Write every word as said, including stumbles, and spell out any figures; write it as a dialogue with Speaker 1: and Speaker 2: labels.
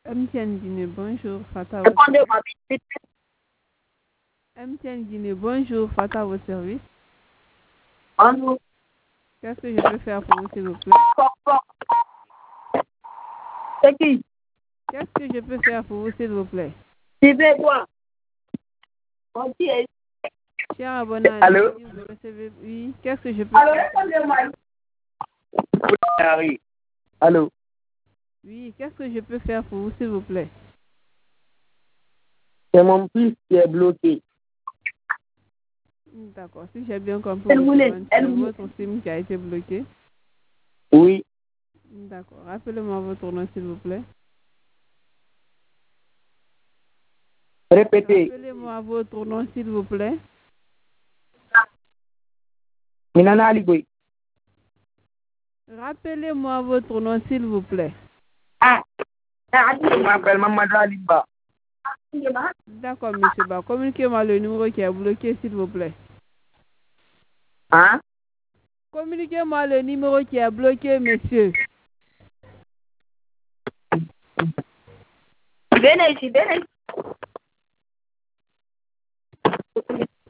Speaker 1: M T N Guinée, bonjour, Fata.
Speaker 2: Répondez-moi vite.
Speaker 1: M T N Guinée, bonjour, Fata, vos services.
Speaker 2: Bonjour.
Speaker 1: Qu'est-ce que je peux faire pour vous, s'il vous plaît?
Speaker 2: C'est qui?
Speaker 1: Qu'est-ce que je peux faire pour vous, s'il vous plaît?
Speaker 2: Tu veux quoi? Mon pied.
Speaker 1: Cher abonné,
Speaker 2: Allô?
Speaker 1: vous recevez... Oui, qu'est-ce que je peux
Speaker 2: Allô,
Speaker 1: faire?
Speaker 2: répondez-moi. Harry. Allô?
Speaker 1: Oui, qu'est-ce que je peux faire pour vous, s'il vous plaît?
Speaker 2: C'est mon fils qui est bloqué.
Speaker 1: D'accord, si j'ai bien compris,
Speaker 2: Elle voulait, elle
Speaker 1: c'est
Speaker 2: voulait.
Speaker 1: votre SIM qui a été bloqué.
Speaker 2: Oui.
Speaker 1: D'accord, rappelez-moi votre nom, s'il vous plaît.
Speaker 2: Répétez.
Speaker 1: Rappelez-moi votre nom, s'il vous plaît.
Speaker 2: Minana Aligoy.
Speaker 1: Rappelez-moi votre nom, s'il vous plaît.
Speaker 2: Ah. Je m'appelle Mamadou Aliba.
Speaker 1: D'accord, monsieur. Bah, communiquez-moi le numéro qui est bloqué, s'il vous plaît.
Speaker 2: Hein?
Speaker 1: Communiquez-moi le numéro qui est bloqué, monsieur.
Speaker 2: Venez ici, venez.